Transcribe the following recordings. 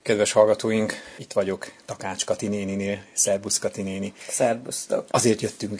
Kedves hallgatóink, itt vagyok Takács Kati néninél. Szerbusz, Kati néni. Szerbusztok. Azért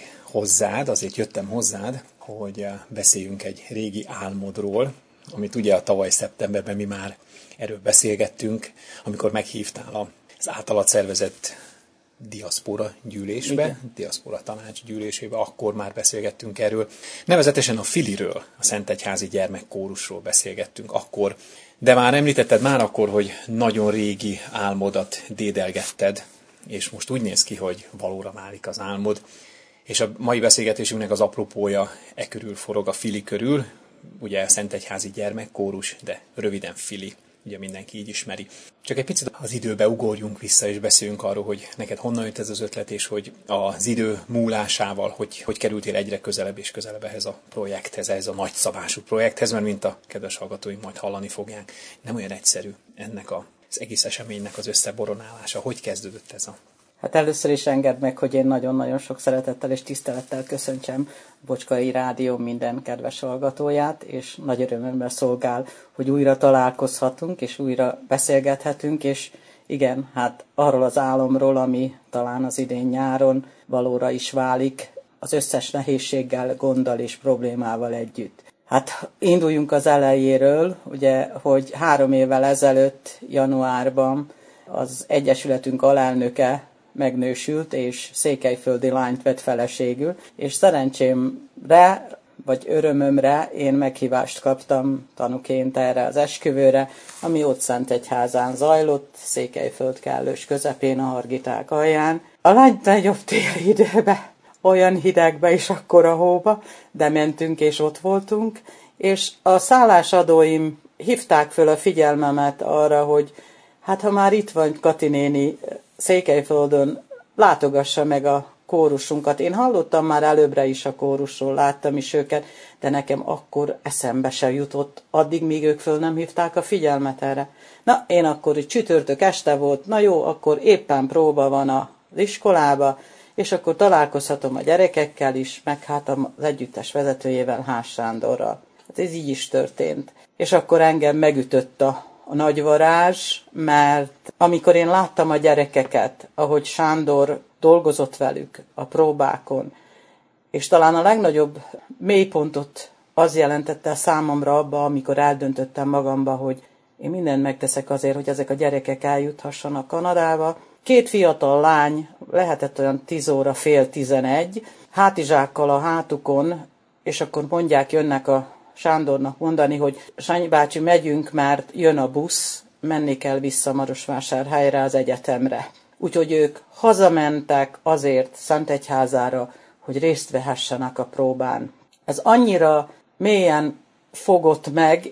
jöttem hozzád, hogy beszéljünk egy régi álmodról, amit ugye a tavaly szeptemberben mi már erről beszélgettünk, amikor meghívtál az általad szervezett diaszpora gyűlésbe, Igen. diaszpora tanács gyűlésébe, akkor már beszélgettünk erről. Nevezetesen a Filiről, a Szentegyházi Gyermekkórusról beszélgettünk akkor, de már említetted már akkor, hogy nagyon régi álmodat dédelgetted, és most úgy néz ki, hogy valóra válik az álmod. És a mai beszélgetésünknek az apropója körül forog, a Fili körül, ugye a Szentegyházi Gyermekkórus, de röviden Fili, ugye mindenki így ismeri. Csak egy picit az időbe ugorjunk vissza, és beszéljünk arról, hogy neked honnan jött ez az ötlet, és hogy az idő múlásával, hogy kerültél egyre közelebb és közelebb ehhez a projekthez, ehhez a nagyszabású projekthez, mert mint a kedves hallgatóink majd hallani fogják, nem olyan egyszerű ennek az egész eseménynek az összeboronálása. Hogy kezdődött ez a... Hát először is engedd meg, hogy én nagyon-nagyon sok szeretettel és tisztelettel köszöntsem Bocskai Rádió minden kedves hallgatóját, és nagy örömömre szolgál, hogy újra találkozhatunk, és újra beszélgethetünk, és igen, hát arról az álomról, ami talán az idén nyáron valóra is válik, az összes nehézséggel, gonddal és problémával együtt. Hát induljunk az elejéről, ugye, hogy 3 évvel ezelőtt, januárban az Egyesületünk alelnöke megnősült, és székelyföldi lányt vett feleségül, és szerencsémre, vagy örömömre én meghívást kaptam tanuként erre az esküvőre, ami ott Szentegyházán zajlott, Székelyföld kellős közepén, a Hargiták alján. A lány nagyobb téli időbe, olyan hidegbe és akkora hóba, de mentünk és ott voltunk, és a szállásadóim hívták föl a figyelmemet arra, hogy hát ha már itt van Kati néni Székelyföldön, látogassa meg a kórusunkat. Én hallottam már előbbre is a kórusról, láttam is őket, de nekem akkor eszembe se jutott, addig, míg ők föl nem hívták a figyelmet erre. Na, én akkor csütörtök este volt, na jó, akkor éppen próba van az iskolába, és akkor találkozhatom a gyerekekkel is, meg hát az együttes vezetőjével, Ház Sándorral. Hát ez így is történt. És akkor engem megütött a nagy varázs, mert amikor én láttam a gyerekeket, ahogy Sándor dolgozott velük a próbákon, és talán a legnagyobb mélypontot az jelentette számomra abba, amikor eldöntöttem magamba, hogy én mindent megteszek azért, hogy ezek a gyerekek eljuthassanak Kanadába. 2 fiatal lány, lehetett olyan 10 óra, fél 11, hátizsákkal a hátukon, és akkor mondják, jönnek a Sándornak mondani, hogy Sanyi bácsi, megyünk, mert jön a busz, menni kell vissza Marosvásárhelyre az egyetemre. Úgyhogy ők hazamentek azért Szentegyházára, hogy részt vehessenek a próbán. Ez annyira mélyen fogott meg,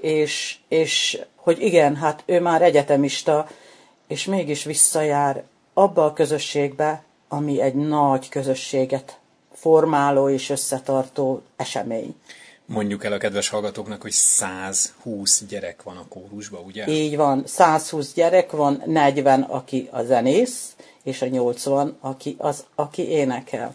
és hogy igen, hát ő már egyetemista, és mégis visszajár abba a közösségbe, ami egy nagy közösséget formáló és összetartó esemény. Mondjuk el a kedves hallgatóknak, hogy 120 gyerek van a kórusban, ugye? Így van, 120 gyerek van, 40, aki a zenész, és a 80, aki énekel.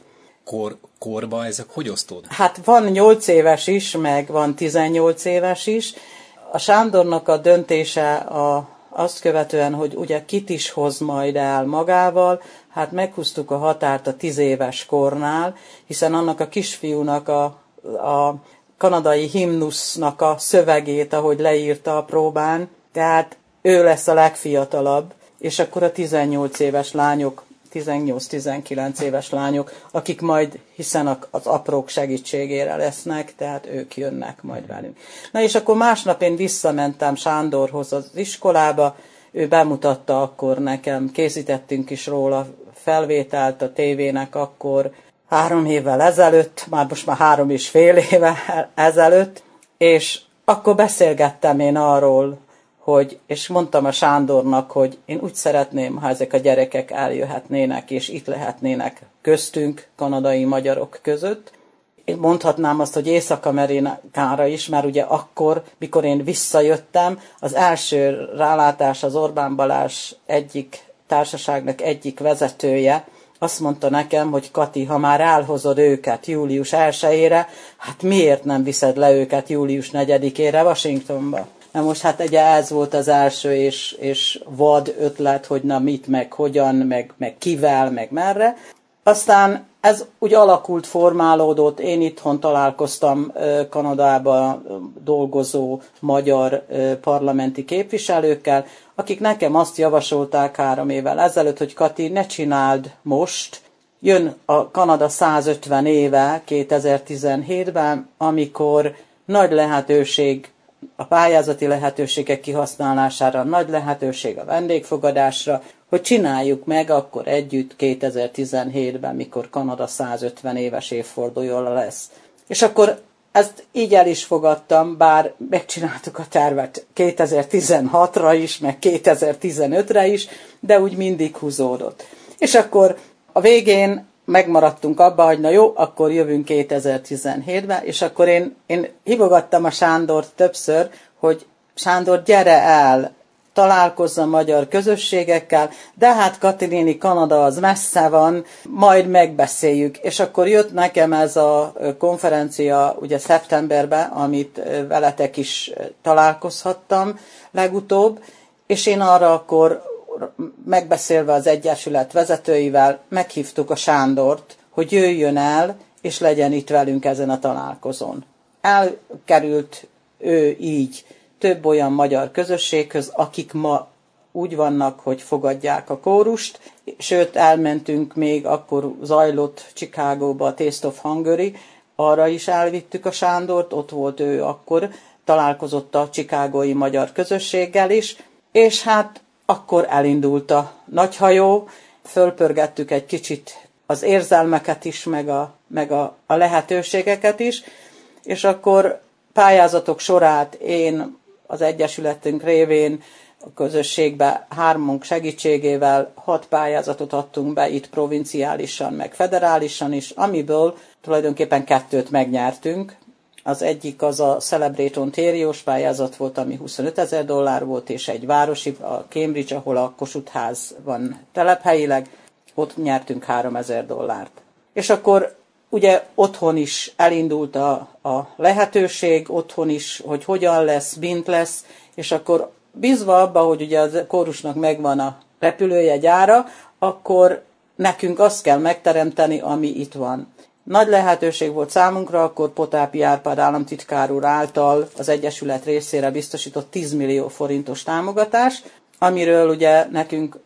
Korba ezek hogy osztódnak? Hát van 8 éves is, meg van 18 éves is. A Sándornak a döntése azt követően, hogy ugye kit is hoz majd el magával, hát meghúztuk a határt a 10 éves kornál, hiszen annak a kisfiúnak a kanadai himnusznak a szövegét, ahogy leírta a próbán, tehát ő lesz a legfiatalabb, és akkor a 18 éves lányok, 18-19 éves lányok, akik majd, hiszen az aprók segítségére lesznek, tehát ők jönnek majd velünk. Na és akkor másnap én visszamentem Sándorhoz az iskolába, ő bemutatta akkor nekem, készítettünk is róla felvételt a tévének akkor, 3 évvel ezelőtt, most már 3,5 éve ezelőtt, és akkor beszélgettem én arról, és mondtam a Sándornak, hogy én úgy szeretném, ha ezek a gyerekek eljöhetnének, és itt lehetnének köztünk, kanadai magyarok között. Én mondhatnám azt, hogy Észak-Amerikára is, mert ugye akkor, mikor én visszajöttem, az első rálátás az Orbán Balázs egyik társaságnak egyik vezetője, azt mondta nekem, hogy Kati, ha már elhozod őket július 1-ére, hát miért nem viszed le őket július 4-ére Washingtonba? Na most hát ugye ez volt az első és vad ötlet, hogy na mit, meg hogyan, meg kivel, meg merre. Aztán ez úgy alakult, formálódott, én itthon találkoztam Kanadában dolgozó magyar parlamenti képviselőkkel, akik nekem azt javasolták 3 évvel ezelőtt, hogy Kati, ne csináld most, jön a Kanada 150 éve 2017-ben, amikor nagy lehetőség a pályázati lehetőségek kihasználására, nagy lehetőség a vendégfogadásra, hogy csináljuk meg akkor együtt 2017-ben, mikor Kanada 150 éves évfordulója lesz. És akkor ezt így el is fogadtam, bár megcsináltuk a tervet 2016-ra is, meg 2015-re is, de úgy mindig húzódott. És akkor a végén megmaradtunk abba, hogy na jó, akkor jövünk 2017-ben, és akkor én hívogattam a Sándort többször, hogy Sándor, gyere el, találkozz a magyar közösségekkel, de hát Kati néni, Kanada az messze van, majd megbeszéljük. És akkor jött nekem ez a konferencia ugye szeptemberben, amit veletek is találkozhattam legutóbb, és én arra akkor megbeszélve az Egyesület vezetőivel meghívtuk a Sándort, hogy jöjjön el, és legyen itt velünk ezen a találkozón. Elkerült ő így több olyan magyar közösséghez, akik ma úgy vannak, hogy fogadják a kórust, sőt elmentünk még, akkor zajlott Chicagóba a Taste of Hungary, arra is elvittük a Sándort, ott volt ő akkor, találkozott a chicagói magyar közösséggel is, és hát akkor elindult a nagyhajó, fölpörgettük egy kicsit az érzelmeket is, meg a lehetőségeket is, és akkor pályázatok sorát én az Egyesületünk révén a közösségbe 3 segítségével 6 pályázatot adtunk be, itt provinciálisan, meg federálisan is, amiből tulajdonképpen 2 megnyertünk. Az egyik az a Celebrate Ontario-s pályázat volt, ami $25,000 volt, és egy városi, a Cambridge, ahol a Kossuth ház van telephelyileg, ott nyertünk $3,000. És akkor ugye otthon is elindult a lehetőség, otthon is, hogy hogyan lesz, bint lesz, és akkor bízva abba, hogy ugye a kórusnak megvan a repülőjegyára, akkor nekünk azt kell megteremteni, ami itt van. Nagy lehetőség volt számunkra, akkor Potápi Árpád államtitkár úr által az Egyesület részére biztosított 10 millió forintos támogatás, amiről ugye nekünk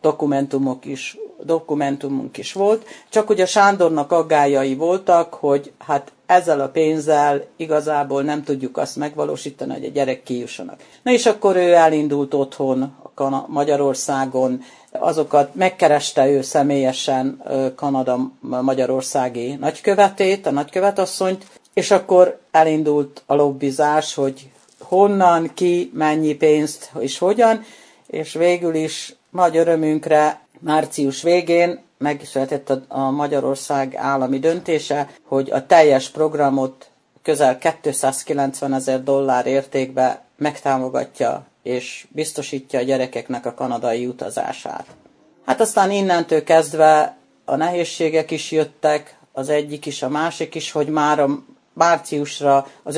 dokumentumunk is volt, csak ugye Sándornak aggályai voltak, hogy hát ezzel a pénzzel igazából nem tudjuk azt megvalósítani, hogy a gyerek kijussanak. Na és akkor ő elindult otthon Magyarországon, azokat megkereste ő személyesen Kanada magyarországi nagykövetét, a nagykövetasszonyt, és akkor elindult a lobbizás, hogy honnan, ki, mennyi pénzt és hogyan, és végül is nagy örömünkre március végén megszületett a Magyarország állami döntése, hogy a teljes programot közel $290,000 értékben megtámogatja és biztosítja a gyerekeknek a kanadai utazását. Hát aztán innentől kezdve a nehézségek is jöttek, az egyik is, a másik is, hogy már a márciusra az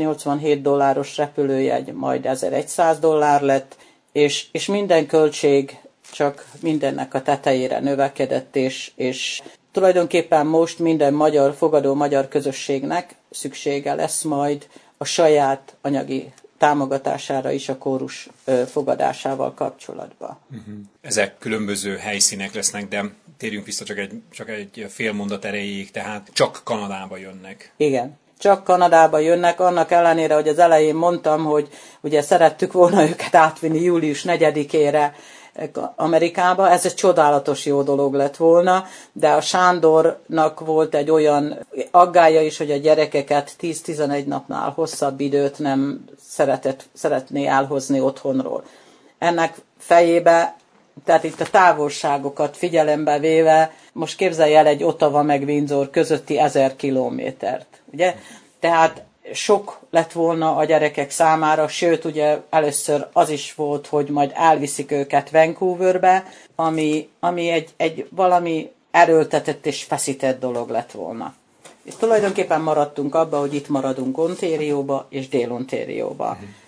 $587 repülőjegy majd $1,100 lett, és minden költség csak mindennek a tetejére növekedett, és tulajdonképpen most minden fogadó magyar közösségnek szüksége lesz majd a saját anyagi támogatására is a kórus fogadásával kapcsolatban. Ezek különböző helyszínek lesznek, de térjünk vissza csak egy fél mondat erejéig, tehát csak Kanadába jönnek. Igen. Csak Kanadába jönnek, annak ellenére, hogy az elején mondtam, hogy ugye szerettük volna őket átvinni július 4-ére Amerikába. Ez egy csodálatos jó dolog lett volna, de a Sándornak volt egy olyan aggája is, hogy a gyerekeket 10-11 napnál hosszabb időt nem szeretné elhozni otthonról. Ennek fejébe, tehát itt a távolságokat figyelembe véve, most képzelj el egy Ottawa meg Windsor közötti 1000 kilométert, ugye? Tehát sok lett volna a gyerekek számára, sőt, ugye először az is volt, hogy majd elviszik őket Vancouverbe, ami egy valami erőltetett és feszített dolog lett volna. És tulajdonképpen maradtunk abba, hogy itt maradunk Ontarióba és Dél-Ontarióba.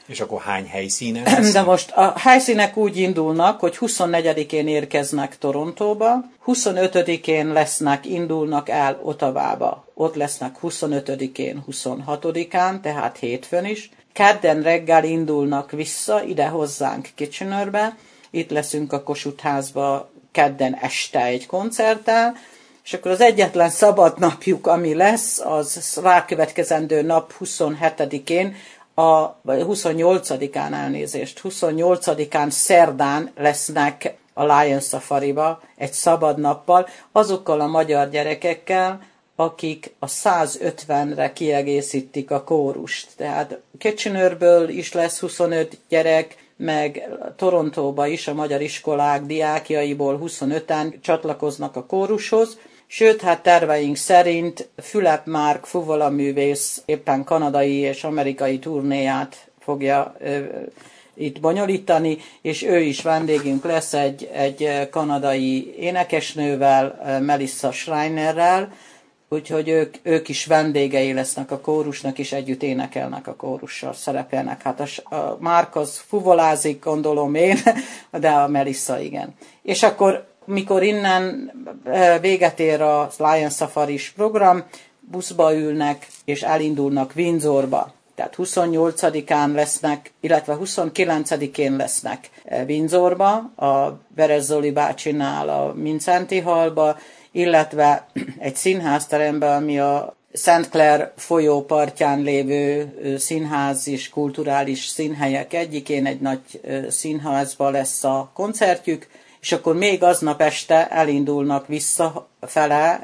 És akkor hány helyszínen lesz? De most a helyszínek úgy indulnak, hogy 24-én érkeznek Torontóba, 25-én indulnak el Ottavába. Ott lesznek 25-én, 26-án, tehát hétfőn is. Kedden reggel indulnak vissza ide hozzánk Kitchenerbe. Itt leszünk a Kossuth házba kedden este egy koncerttel, és akkor az egyetlen szabad napjuk, ami lesz, az rákövetkezendő nap 27-én, vagy 28-án elnézést, 28-án szerdán lesznek a Lion Safariba egy szabad nappal, azokkal a magyar gyerekekkel, akik a 150-re kiegészítik a kórust. Tehát Kitchenerből is lesz 25 gyerek, meg Torontóba is a magyar iskolák diákjaiból 25-en csatlakoznak a kórushoz, sőt, hát terveink szerint Fülep Márk fuvolaművész éppen kanadai és amerikai turnéját fogja itt bonyolítani, és ő is vendégünk lesz egy kanadai énekesnővel, Melissa Schreinerrel, úgyhogy ők is vendégei lesznek a kórusnak, és együtt énekelnek a kórussal, szerepelnek. Hát a Márk az fuvolázik, gondolom én, de a Melissa igen. És akkor, mikor innen véget ér a Lion Safari-s program, buszba ülnek, és elindulnak Windsorba. Tehát 28-án lesznek, illetve 29-én lesznek Windsorba, a Veres Zoli bácsinál, a Mincenti hallba, illetve egy színházteremben, ami a Szent Clair folyó partján lévő színház és kulturális színhelyek egyikén, egy nagy színházban lesz a koncertjük, és akkor még aznap este elindulnak visszafele,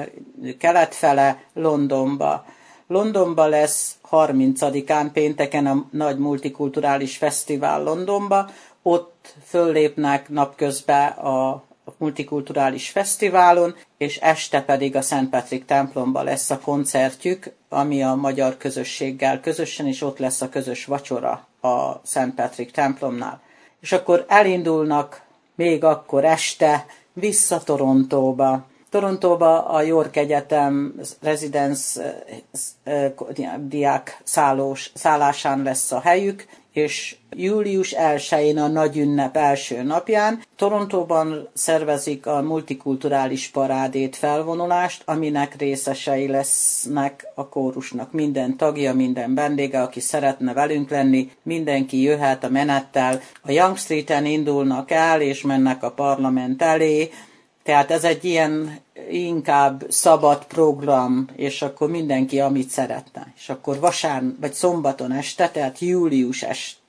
keletfele Londonba. Londonba lesz 30-án pénteken a nagy multikulturális fesztivál Londonba, ott föllépnek napközben a multikulturális fesztiválon, és este pedig a Szent Patrick templomba lesz a koncertjük, ami a magyar közösséggel közösen, és ott lesz a közös vacsora a Szent Patrick templomnál. És akkor elindulnak még akkor este vissza Torontóba. Torontóba a York Egyetem Residence diák szállásán lesz a helyük, és július 1-én a nagy ünnep első napján Torontóban szervezik a multikulturális parádét, felvonulást, aminek részesei lesznek a kórusnak. Minden tagja, minden vendége, aki szeretne velünk lenni, mindenki jöhet a menettel. A Yonge Streeten indulnak el, és mennek a parlament elé, tehát ez egy ilyen inkább szabad program, és akkor mindenki, amit szeretne. És akkor vagy szombaton este, tehát július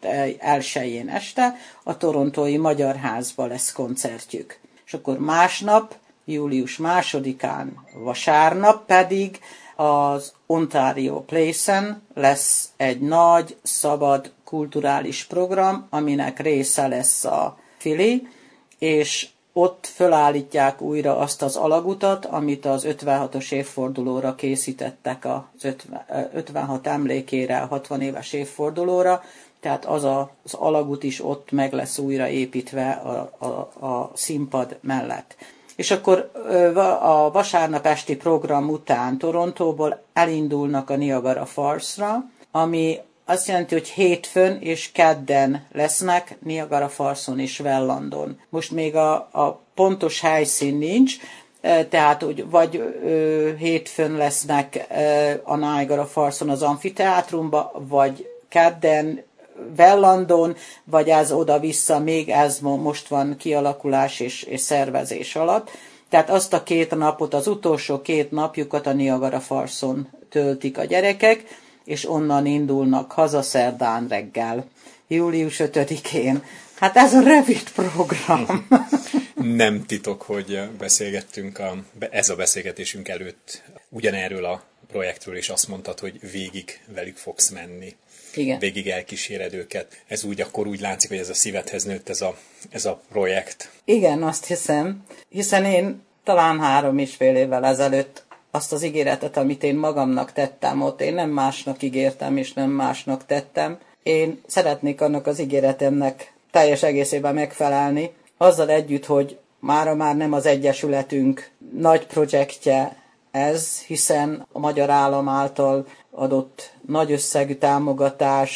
1-én este a torontói Magyar Házba lesz koncertjük. És akkor másnap, július 2-án, vasárnap pedig az Ontario Place-en lesz egy nagy, szabad, kulturális program, aminek része lesz a Fili, és ott fölállítják újra azt az alagutat, amit az 56-os évfordulóra készítettek, az 56 emlékére, a 60 éves évfordulóra, tehát az alagut is ott meg lesz újra építve a színpad mellett. És akkor a vasárnap esti program után Torontóból elindulnak a Niagara Falls-ra, ami azt jelenti, hogy hétfőn és kedden lesznek Niagara Fallson és Wellandon. Most még a pontos helyszín nincs, tehát vagy hétfőn lesznek a Niagara Fallson az amfiteátrumba, vagy kedden Wellandon, vagy ez oda-vissza, még ez most van kialakulás és szervezés alatt. Tehát azt a 2 napot, az utolsó 2 napjukat a Niagara Fallson töltik a gyerekek, és onnan indulnak haza szerdán reggel, július 5-én. Hát ez a rövid program. Nem titok, hogy beszélgettünk ez a beszélgetésünk előtt ugyanerről a projektről, és azt mondtad, hogy végig velük fogsz menni. Igen. Végig elkíséred őket. Ez akkor úgy látszik, hogy ez a szívedhez nőtt ez a projekt. Igen, azt hiszem, hiszen én talán 3,5 évvel ezelőtt azt az ígéretet, amit én magamnak tettem ott, én nem másnak ígértem, és nem másnak tettem. Én szeretnék annak az ígéretemnek teljes egészében megfelelni, azzal együtt, hogy mára már nem az Egyesületünk nagy projektje ez, hiszen a magyar állam által adott nagy összegű támogatás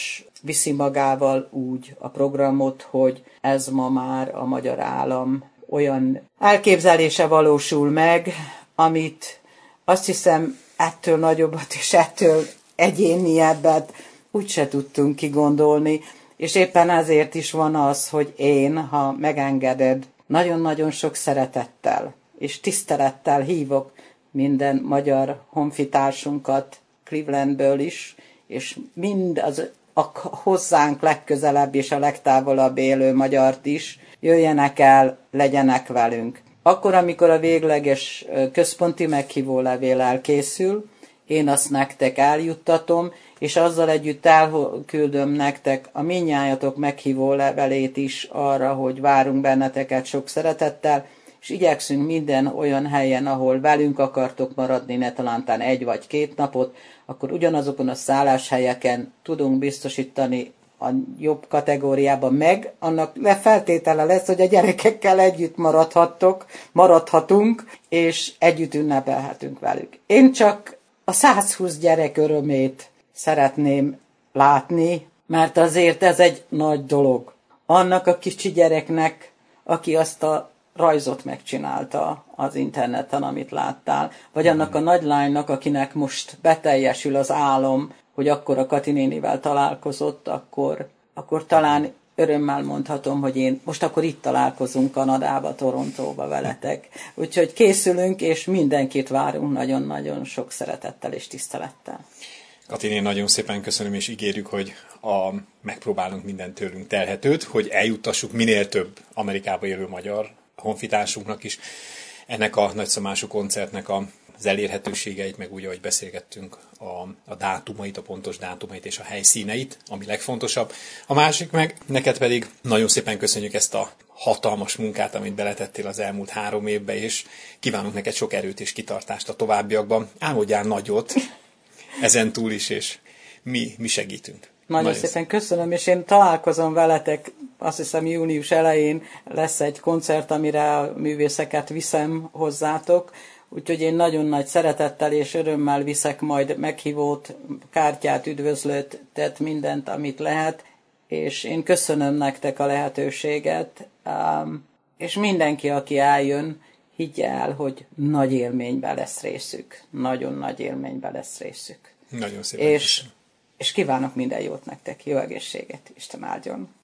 viszi magával úgy a programot, hogy ez ma már a magyar állam olyan elképzelése valósul meg, amit azt hiszem ettől nagyobbat és ettől egyéniebbet úgyse tudtunk kigondolni, és éppen ezért is van az, hogy én, ha megengeded, nagyon-nagyon sok szeretettel és tisztelettel hívok minden magyar honfitársunkat Clevelandből is, és mind az a hozzánk legközelebb és a legtávolabb élő magyart is, jöjjenek el, legyenek velünk. Akkor, amikor a végleges központi meghívólevél elkészül, én azt nektek eljuttatom, és azzal együtt elküldöm nektek a mindnyájatok meghívó levelét is arra, hogy várunk benneteket sok szeretettel, és igyekszünk minden olyan helyen, ahol velünk akartok maradni, ne talántán 1 vagy 2 napot, akkor ugyanazokon a szálláshelyeken tudunk biztosítani a jobb kategóriában meg. Annak feltétele lesz, hogy a gyerekekkel együtt maradhatunk, és együtt ünnepelhetünk velük. Én csak a 120 gyerek örömét szeretném látni, mert azért ez egy nagy dolog. Annak a kicsi gyereknek, aki azt a rajzot megcsinálta az interneten, amit láttál, vagy annak a nagy lánynak, akinek most beteljesül az álom, hogy akkor a Kati nénivel találkozott, akkor talán örömmel mondhatom, hogy én most akkor itt találkozunk Kanadába, Torontóba veletek. Úgyhogy készülünk, és mindenkit várunk nagyon-nagyon sok szeretettel és tisztelettel. Katin, én nagyon szépen köszönöm, és ígérjük, hogy megpróbálunk minden tőlünk telhetőt, hogy eljuttassuk minél több Amerikába élő magyar honfitársunknak is ennek a nagyszabású koncertnek az elérhetőségeit, meg úgy, ahogy beszélgettünk, a dátumait, a pontos dátumait és a helyszíneit, ami legfontosabb. A másik meg, neked pedig nagyon szépen köszönjük ezt a hatalmas munkát, amit beletettél az elmúlt 3 évbe, és kívánunk neked sok erőt és kitartást a továbbiakban. Álmodjál nagyot, ezen túl is, és mi segítünk. Nagyon szépen köszönöm, és én találkozom veletek, azt hiszem június elején lesz egy koncert, amire a művészeket viszem hozzátok, úgyhogy én nagyon nagy szeretettel és örömmel viszek majd meghívót, kártyát, üdvözlőt, mindent, amit lehet, és én köszönöm nektek a lehetőséget, és mindenki, aki eljön, higgye el, hogy nagy élményben lesz részük. Nagyon nagy élményben lesz részük. Nagyon szépen és kívánok minden jót nektek, jó egészséget, Isten áldjon!